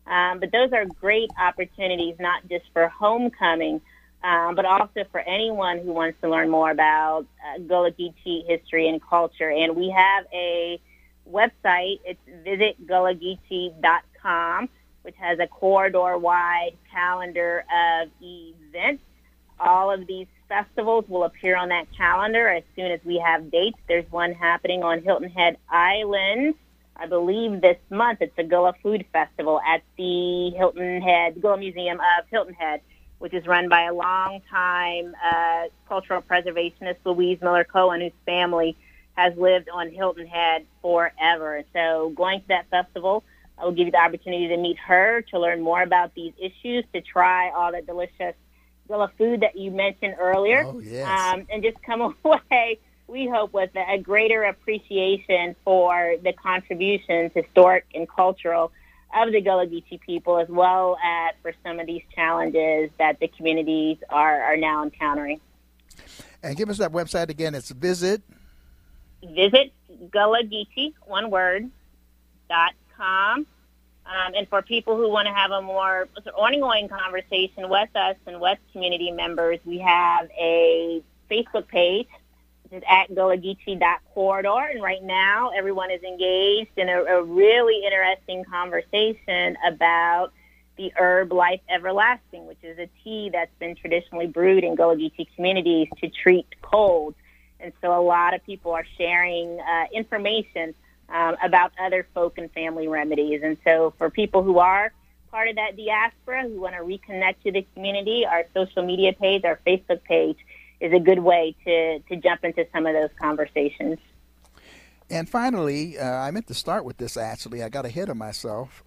But those are great opportunities, not just for homecoming, but also for anyone who wants to learn more about Gullah Geechee history and culture. And we have a website. It's visitgullahgeechee.com, which has a corridor-wide calendar of events. All of these festivals will appear on that calendar as soon as we have dates. There's one happening on Hilton Head Island, I believe this month. It's the Gullah Food Festival at the Hilton Head, Gullah Museum of Hilton Head, which is run by a longtime cultural preservationist, Louise Miller Cohen, whose family has lived on Hilton Head forever. So going to that festival will give you the opportunity to meet her, to learn more about these issues, to try all the delicious Gullah food that you mentioned earlier. Oh, yes. And just come away, we hope, with a greater appreciation for the contributions, historic and cultural, of the Gullah Geechee people, as well as for some of these challenges that the communities are now encountering. And give us that website again. It's Visit Gullah Geechee, one word, .com. And for people who want to have a more ongoing conversation with us and with community members, we have a Facebook page, which is at gullahgeechee.corridor. And right now, everyone is engaged in a really interesting conversation about the herb Life Everlasting, which is a tea that's been traditionally brewed in Gullah Geechee communities to treat colds. And so a lot of people are sharing information about other folk and family remedies. And so for people who are part of that diaspora, who want to reconnect to the community, our social media page, our Facebook page, is a good way to jump into some of those conversations. And finally, I meant to start with this, actually. I got ahead of myself.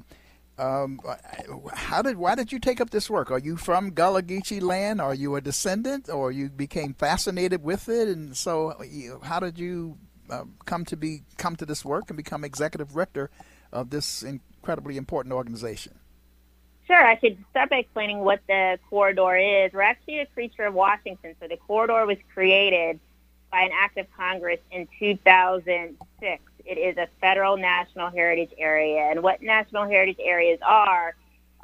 Why did you take up this work? Are you from Gullah Geechee land? Are you a descendant, or you became fascinated with it? And so how did you come to this work and become executive director of this incredibly important organization? Sure. I should start by explaining what the corridor is. We're actually a creature of Washington. So the corridor was created by an act of Congress in 2006. It is a federal national heritage area. And what national heritage areas are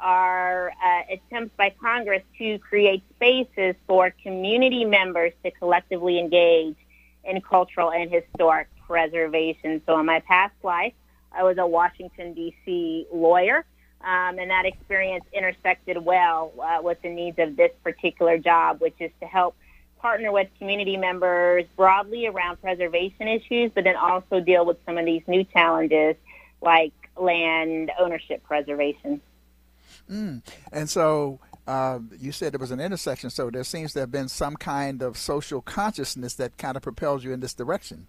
attempts by Congress to create spaces for community members to collectively engage in cultural and historic preservation. So in my past life, I was a Washington, D.C. lawyer, and that experience intersected well with the needs of this particular job, which is to help partner with community members broadly around preservation issues, but then also deal with some of these new challenges like land ownership preservation. And so you said there was an intersection, so there seems to have been some kind of social consciousness that kind of propels you in this direction.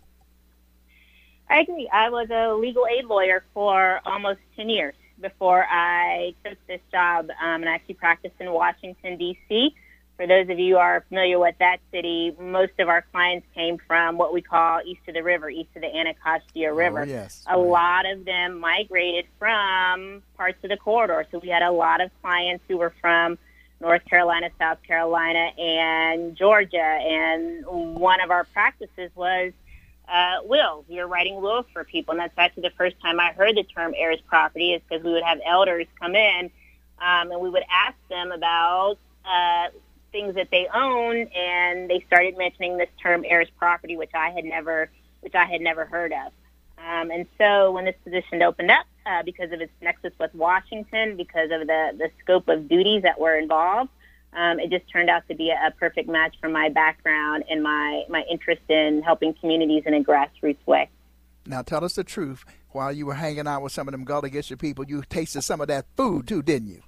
I agree. I was a legal aid lawyer for almost 10 years before I took this job, and I actually practiced in Washington, D.C. For those of you who are familiar with that city, most of our clients came from what we call east of the river, east of the Anacostia River. Oh, yes. A lot of them migrated from parts of the corridor. So we had a lot of clients who were from North Carolina, South Carolina, and Georgia. And one of our practices was wills. We were writing wills for people. And that's actually the first time I heard the term heirs property, is because we would have elders come in and we would ask them about things that they own, and they started mentioning this term heirs property, which I had never heard of. And so when this position opened up, because of its nexus with Washington, because of the scope of duties that were involved, it just turned out to be a perfect match for my background and my interest in helping communities in a grassroots way. Now tell us the truth. While you were hanging out with some of them Gullah Geechee people, you tasted some of that food too, didn't you?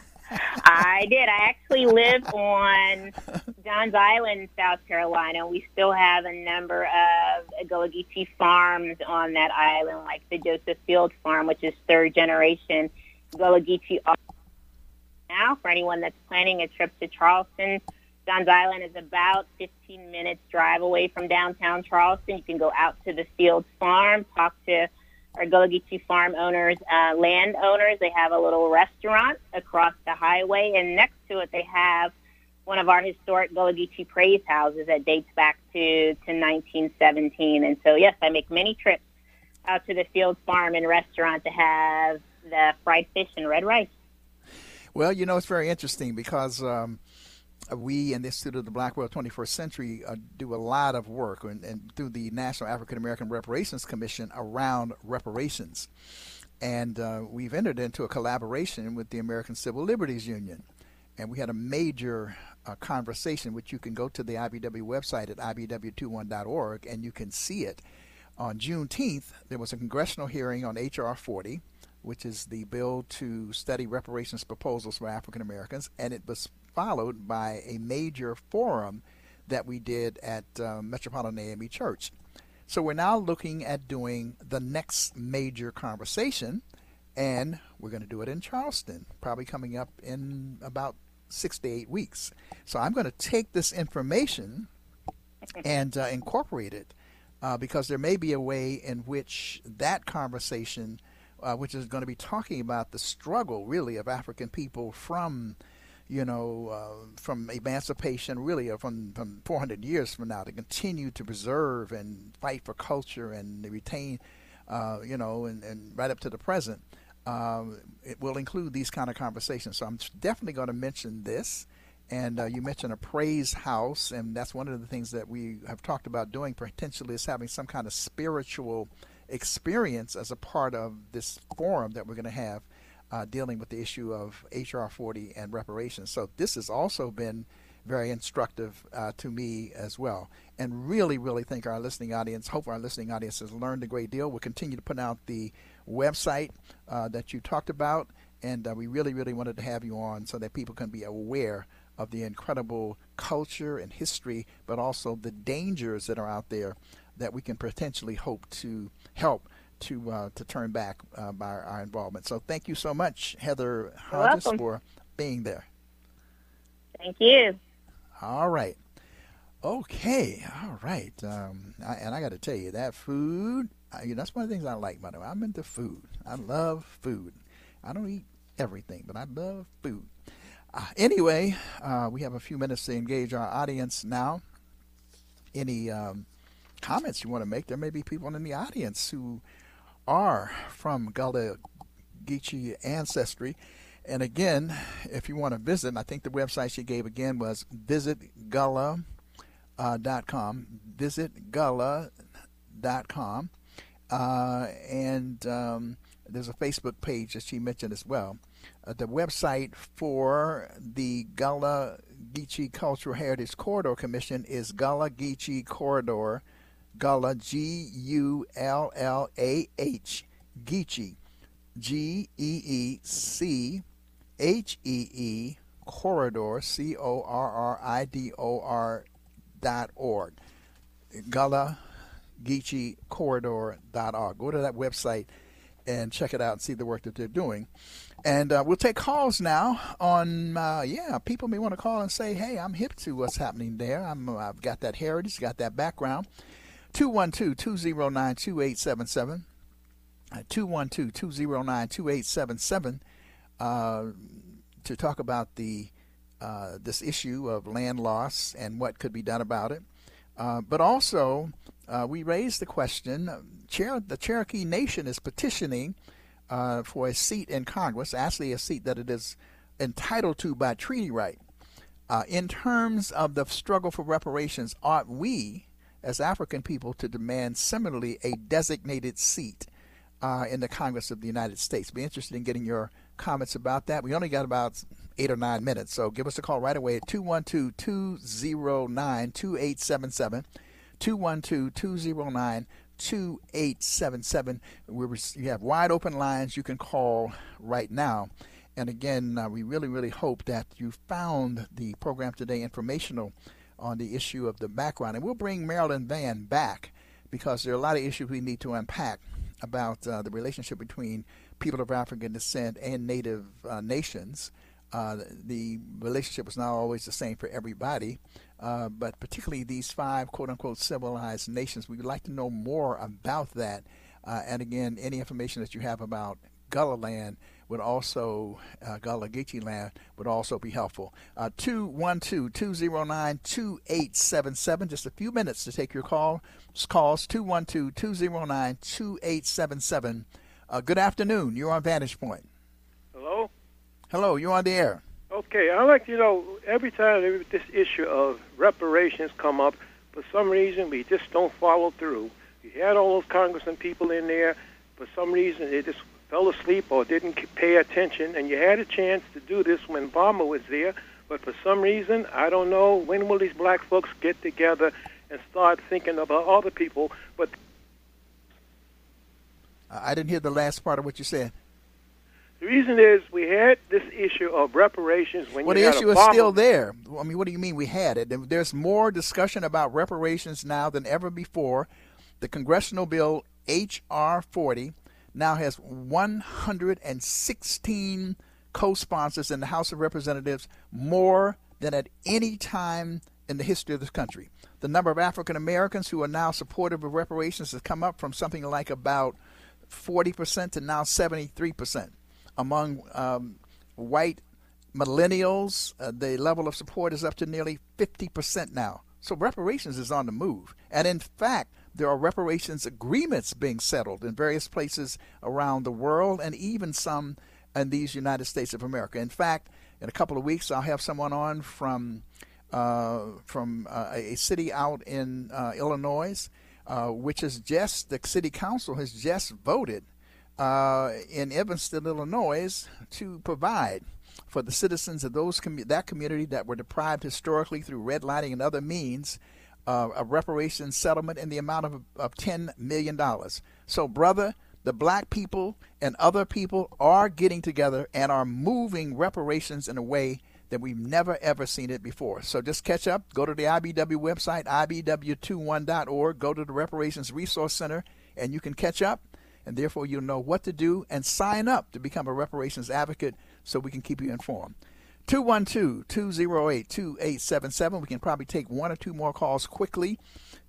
I did. I actually live on Johns Island, South Carolina. We still have a number of Gullah Geechee farms on that island, like the Joseph Field Farm, which is third generation Gullah Geechee. Now, for anyone that's planning a trip to Charleston, Johns Island is about 15 minutes drive away from downtown Charleston. You can go out to the Fields Farm, talk to our Gullah Geechee farm owners, landowners. They have a little restaurant across the highway, and next to it they have one of our historic Gullah Geechee praise houses that dates back to 1917. And so, yes, I make many trips out to the Fields Farm and restaurant to have the fried fish and red rice. Well, it's very interesting because we in the Institute of the Black World 21st Century do a lot of work and through the National African American Reparations Commission around reparations. And we've entered into a collaboration with the American Civil Liberties Union. And we had a major conversation, which you can go to the IBW website at ibw21.org, and you can see it. On Juneteenth, there was a congressional hearing on H.R. 40, which is the bill to study reparations proposals for African Americans, and it was followed by a major forum that we did at Metropolitan AME Church. So we're now looking at doing the next major conversation, and we're going to do it in Charleston, probably coming up in about 6 to 8 weeks. So I'm going to take this information and incorporate it because there may be a way in which that conversation, which is going to be talking about the struggle really of African people from emancipation, really from 400 years from now, to continue to preserve and fight for culture and retain, and right up to the present. It will include these kind of conversations. So I'm definitely going to mention this. And you mentioned a praise house, and that's one of the things that we have talked about doing potentially, is having some kind of spiritual experience as a part of this forum that we're going to have dealing with the issue of H.R. 40 and reparations. So this has also been very instructive to me as well. And really, really hope our listening audience has learned a great deal. We'll continue to put out the website that you talked about, and we really, really wanted to have you on so that people can be aware of the incredible culture and history, but also the dangers that are out there that we can potentially hope to help to turn back by our involvement. So thank you so much, Heather Hodges, for being there. Thank you. All right. Okay. All right. And I got to tell you, that food, that's one of the things I like, by the way. I'm into food. I love food. I don't eat everything, but I love food. Anyway, we have a few minutes to engage our audience now. Any comments you want to make? There may be people in the audience who are from Gullah Geechee ancestry. And again, if you want to visit, I think the website she gave again was visitgullah.com. Visitgullah.com. And there's a Facebook page that she mentioned as well. The website for the Gullah Geechee Cultural Heritage Corridor Commission is Gullah Geechee Corridor, Gullah, Gullah, Geechee, Geechee, Corridor, Corridor.org. Gullah Geechee Corridor.org. Go to that website and check it out and see the work that they're doing. And we'll take calls now on, people may want to call and say, hey, I'm hip to what's happening there. I've got that heritage, got that background. 212-209-2877. 212-209-2877 to talk about this issue of land loss and what could be done about it. But also, we raised the question, the Cherokee Nation is petitioning for a seat in Congress, actually a seat that it is entitled to by treaty right. In terms of the struggle for reparations, ought we, as African people, to demand similarly a designated seat in the Congress of the United States? Be interested in getting your comments about that. We only got about 8 or 9 minutes, so give us a call right away at 212-209-2877, 212-209-2877. You have wide open lines. You can call right now. And again, we really, really hope that you found the program today informational on the issue of the background. And we'll bring Marilyn Vann back because there are a lot of issues we need to unpack about the relationship between people of African descent and Native nations. The relationship is not always the same for everybody, but particularly these 5 quote-unquote civilized nations. We would like to know more about that. And again, any information that you have about Gullah land would also, Gullah Geechee land would also be helpful. 212-209-2877. Just a few minutes to take your calls. 212-209-2877. Good afternoon. You're on Vantage Point. Hello? Hello, you're on the air. Okay, I'd like to know, every time this issue of reparations come up, for some reason we just don't follow through. You had all those congressmen people in there. For some reason they just fell asleep or didn't pay attention, and you had a chance to do this when Obama was there, but for some reason, I don't know, when will these black folks get together and start thinking about other people? But I didn't hear the last part of what you said. the reason is we had this issue of reparations when Well, you the had issue is Obama. still there. I mean, what do you mean we had it? There's more discussion about reparations now than ever before. The congressional bill H.R. 40 now has 116 co-sponsors in the House of Representatives, more than at any time in the history of this country. The number of African Americans who are now supportive of reparations has come up from something like about 40% to now 73%. Among white millennials, the level of support is up to nearly 50% now. So reparations is on the move. And in fact, there are reparations agreements being settled in various places around the world, and even some in these United States of America. In fact, in a couple of weeks, I'll have someone on from a city out in Illinois, which is just, the city council has just voted in Evanston, Illinois, to provide for the citizens of that community that were deprived historically through redlining and other means a reparations settlement in the amount of $10 million. So, brother, the black people and other people are getting together and are moving reparations in a way that we've never, ever seen it before. So just catch up. Go to the IBW website, ibw21.org. Go to the Reparations Resource Center, and you can catch up. And therefore, you'll know what to do and sign up to become a reparations advocate so we can keep you informed. 212-208-2877. We can probably take one or two more calls quickly.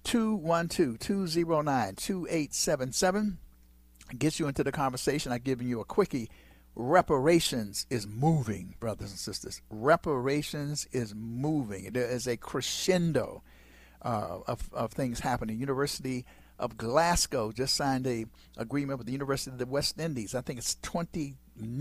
212-209-2877. Gets you into the conversation. I've given you a quickie. Reparations is moving, brothers and sisters. Reparations is moving. There is a crescendo of things happening. University of Glasgow just signed a agreement with the University of the West Indies. I think it's 20,000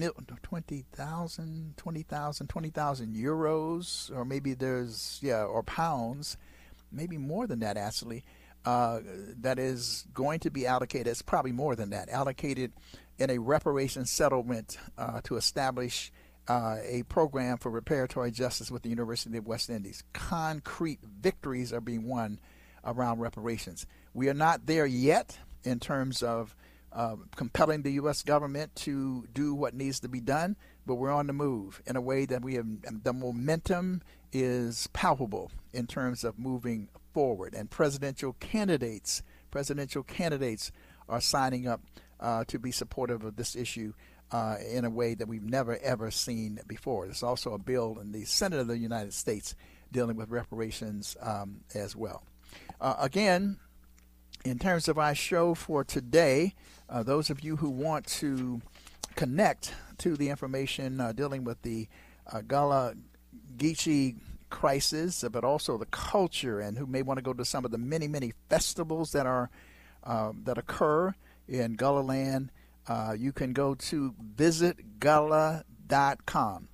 euros, or maybe or pounds, maybe more than that actually. That is going to be allocated. It's probably more than that, allocated in a reparations settlement to establish a program for reparatory justice with the University of the West Indies. Concrete victories are being won around reparations. We are not there yet in terms of compelling the U.S. government to do what needs to be done, but we're on the move in a way that we have. The momentum is palpable in terms of moving forward, and presidential candidates are signing up to be supportive of this issue in a way that we've never, ever seen before. There's also a bill in the Senate of the United States dealing with reparations as well. Again, in terms of our show for today, those of you who want to connect to the information dealing with the Gullah Geechee crisis, but also the culture, and who may want to go to some of the many, many festivals that occur in Gullah land, you can go to visitgullah.com.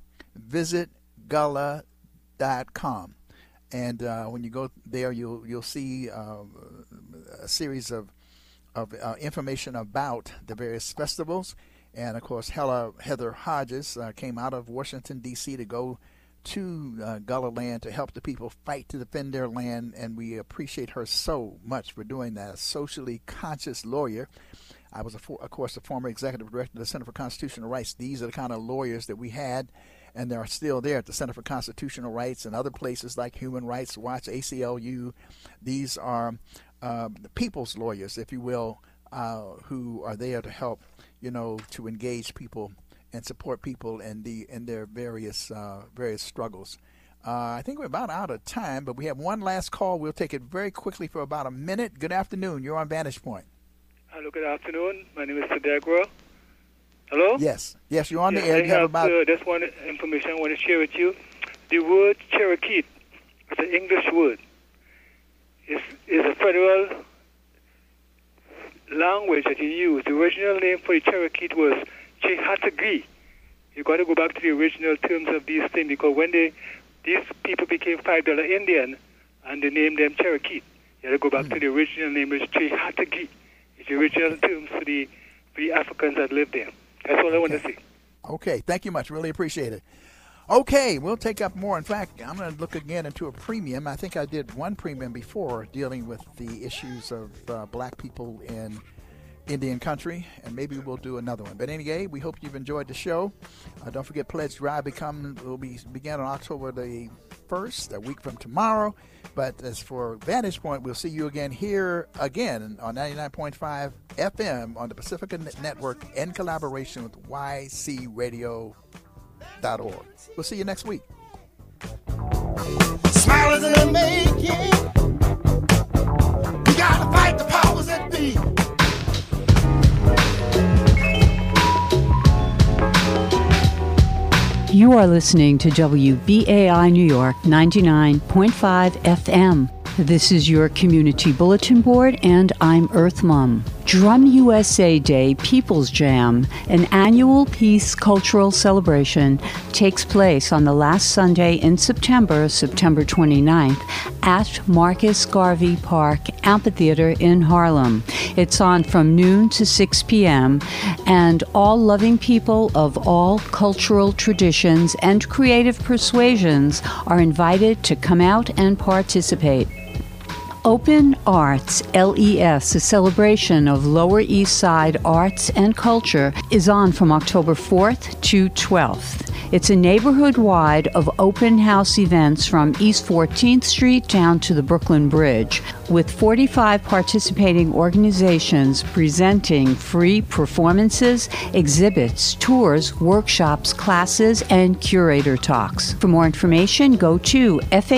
Visitgullah.com. And when you go there, you'll see a series of information about the various festivals. And, of course, Heather Hodges came out of Washington, D.C. to go to Gullah land to help the people fight to defend their land, and we appreciate her so much for doing that. A socially conscious lawyer. I was, of course, the former executive director of the Center for Constitutional Rights. These are the kind of lawyers that we had, and they're still there at the Center for Constitutional Rights and other places like Human Rights Watch, ACLU. These are the people's lawyers, if you will, who are there to help, to engage people and support people in their various struggles. I think we're about out of time, but we have one last call. We'll take it very quickly for about a minute. Good afternoon. You're on Vantage Point. Hello, good afternoon. My name is Sadegra. Hello? Yes, you're on the air. I have just one information I want to share with you. The word Cherokee is an English word. It's a federal language that he used. The original name for the Cherokee was Chehatagee. You got to go back to the original terms of these things, because when these people became $5 Indian and they named them Cherokee, you got to go back to the original name, which is Chehatagee. It's the original terms for the Africans that lived there. That's all I want to say. Okay, thank you much. Really appreciate it. Okay, we'll take up more. In fact, I'm going to look again into a premium. I think I did one premium before dealing with the issues of black people in Indian country, and maybe we'll do another one. But anyway, we hope you've enjoyed the show. Don't forget, Pledge Drive will begin on October the 1st, a week from tomorrow. But as for Vantage Point, we'll see you again here again on 99.5 FM on the Pacifica Network in collaboration with YCRadio.org. We'll see you next week. Smile is in the making. You gotta fight the powers that be. You are listening to WBAI New York 99.5 FM. This is your Community Bulletin Board, and I'm Earth Mum. Drum USA Day People's Jam, an annual peace cultural celebration, takes place on the last Sunday in September 29th, at Marcus Garvey Park Amphitheater in Harlem. It's on from noon to 6 p.m., and all loving people of all cultural traditions and creative persuasions are invited to come out and participate. Open Arts LES, a celebration of Lower East Side arts and culture, is on from October 4th to 12th. It's a neighborhood-wide of open house events from East 14th Street down to the Brooklyn Bridge, with 45 participating organizations presenting free performances, exhibits, tours, workshops, classes, and curator talks. For more information, go to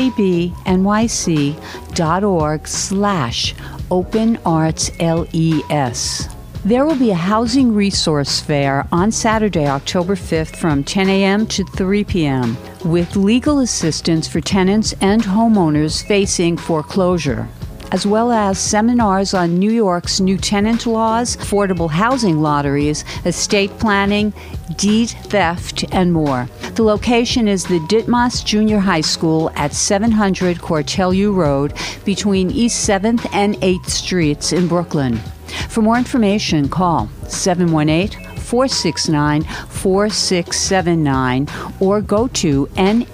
fabnyc.org/openartsles. There will be a housing resource fair on Saturday, October 5th from 10 a.m. to 3 p.m. with legal assistance for tenants and homeowners facing foreclosure, as well as seminars on New York's new tenant laws, affordable housing lotteries, estate planning, deed theft, and more. The location is the Ditmas Junior High School at 700 Cortelyou Road between East 7th and 8th Streets in Brooklyn. For more information, call 718-469-4679 or go to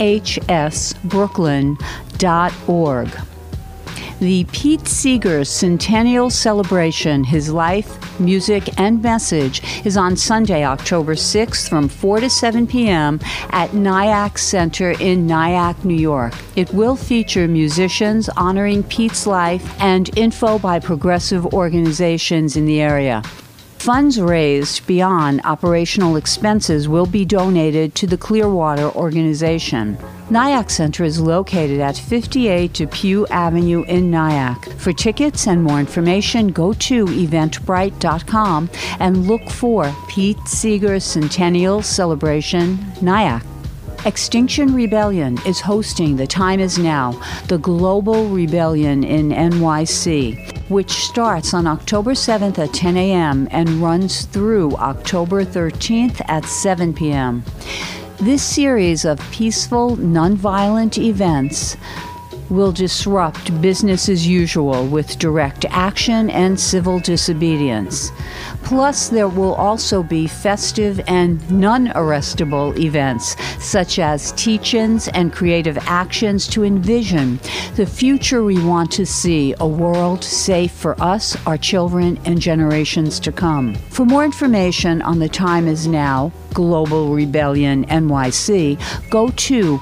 nhsbrooklyn.org. The Pete Seeger Centennial Celebration, His Life, Music, and Message, is on Sunday, October 6th from 4 to 7 p.m. at Nyack Center in Nyack, New York. It will feature musicians honoring Pete's life and info by progressive organizations in the area. Funds raised beyond operational expenses will be donated to the Clearwater Organization. Nyack Center is located at 58 Depew Avenue in Nyack. For tickets and more information, go to eventbrite.com and look for Pete Seeger Centennial Celebration, Nyack. Extinction Rebellion is hosting The Time Is Now, the global rebellion in NYC, which starts on October 7th at 10 a.m. and runs through October 13th at 7 p.m. This series of peaceful, nonviolent events will disrupt business as usual with direct action and civil disobedience. Plus, there will also be festive and non-arrestable events, such as teach-ins and creative actions to envision the future we want to see, a world safe for us, our children, and generations to come. For more information on The Time Is Now, Global Rebellion NYC, go to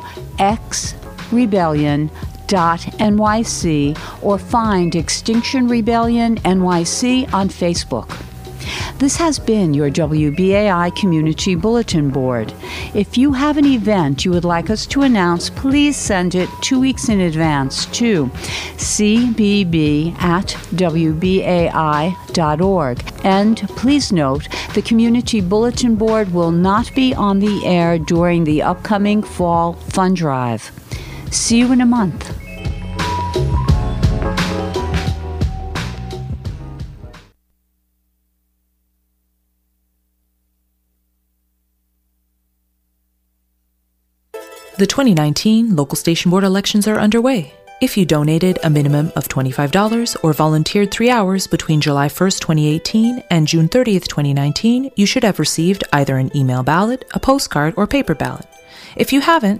xrebellion.nyc or find Extinction Rebellion NYC on Facebook. This has been your WBAI Community Bulletin Board. If you have an event you would like us to announce, please send it 2 weeks in advance to cbb@wbai.org. And please note, the Community Bulletin Board will not be on the air during the upcoming Fall Fund Drive. See you in a month. The 2019 local station board elections are underway. If you donated a minimum of $25 or volunteered 3 hours between July 1st, 2018 and June 30th, 2019, you should have received either an email ballot, a postcard, or paper ballot. If you haven't,